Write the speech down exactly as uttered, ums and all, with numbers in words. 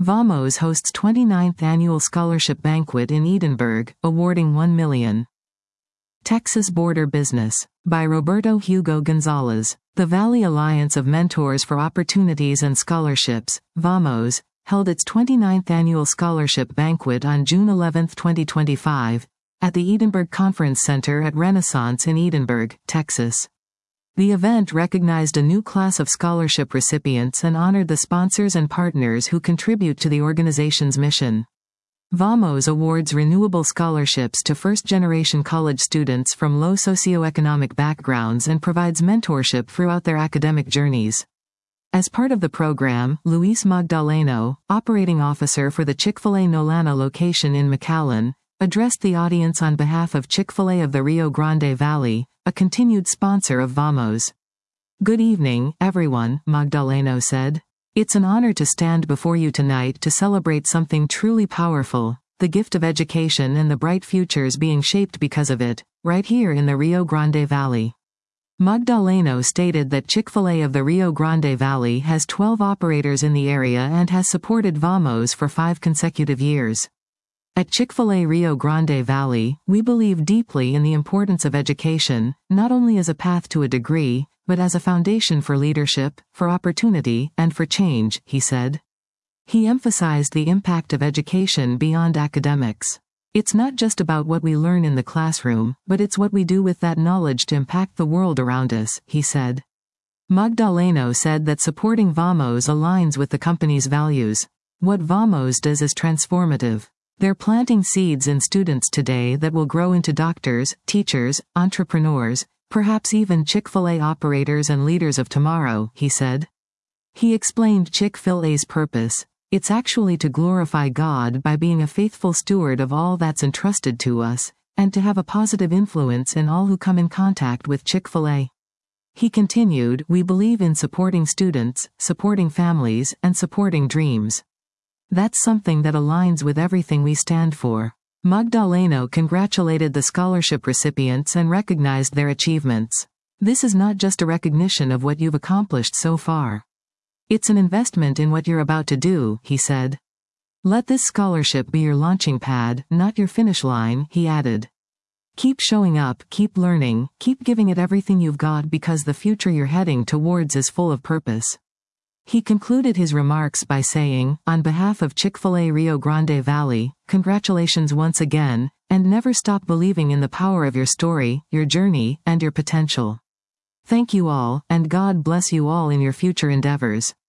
Vamos hosts twenty-ninth Annual Scholarship Banquet in Edinburgh, awarding one million dollars. Texas Border Business. By Roberto Hugo Gonzalez. The Valley Alliance of Mentors for Opportunities and Scholarships, VAMOS, held its twenty-ninth Annual Scholarship Banquet on June eleventh twenty twenty-five, at the Edinburgh Conference Center at Renaissance in Edinburgh, Texas. The event recognized a new class of scholarship recipients and honored the sponsors and partners who contribute to the organization's mission. VAMOS awards renewable scholarships to first-generation college students from low socioeconomic backgrounds and provides mentorship throughout their academic journeys. As part of the program, Luis Magdaleno, operating officer for the Chick-fil-A Nolana location in McAllen, addressed the audience on behalf of Chick-fil-A of the Rio Grande Valley, a continued sponsor of VAMOS. "Good evening, everyone," Magdaleno said. "It's an honor to stand before you tonight to celebrate something truly powerful, the gift of education and the bright futures being shaped because of it, right here in the Rio Grande Valley." Magdaleno stated that Chick-fil-A of the Rio Grande Valley has twelve operators in the area and has supported VAMOS for five consecutive years. At Chick-fil-A Rio Grande Valley, we believe deeply in the importance of education, not only as a path to a degree, but as a foundation for leadership, for opportunity, and for change, he said. He emphasized the impact of education beyond academics. "It's not just about what we learn in the classroom, but it's what we do with that knowledge to impact the world around us," he said. Magdaleno said that supporting VAMOS aligns with the company's values. "What VAMOS does is transformative. They're planting seeds in students today that will grow into doctors, teachers, entrepreneurs, perhaps even Chick-fil-A operators and leaders of tomorrow," he said. He explained Chick-fil-A's purpose. "It's actually to glorify God by being a faithful steward of all that's entrusted to us, and to have a positive influence in all who come in contact with Chick-fil-A." He continued, "We believe in supporting students, supporting families, and supporting dreams. That's something that aligns with everything we stand for." Magdaleno congratulated the scholarship recipients and recognized their achievements. "This is not just a recognition of what you've accomplished so far. It's an investment in what you're about to do," he said. "Let this scholarship be your launching pad, not your finish line," he added. "Keep showing up, keep learning, keep giving it everything you've got because the future you're heading towards is full of purpose." He concluded his remarks by saying, "On behalf of Chick-fil-A Rio Grande Valley, congratulations once again, and never stop believing in the power of your story, your journey, and your potential. Thank you all, and God bless you all in your future endeavors."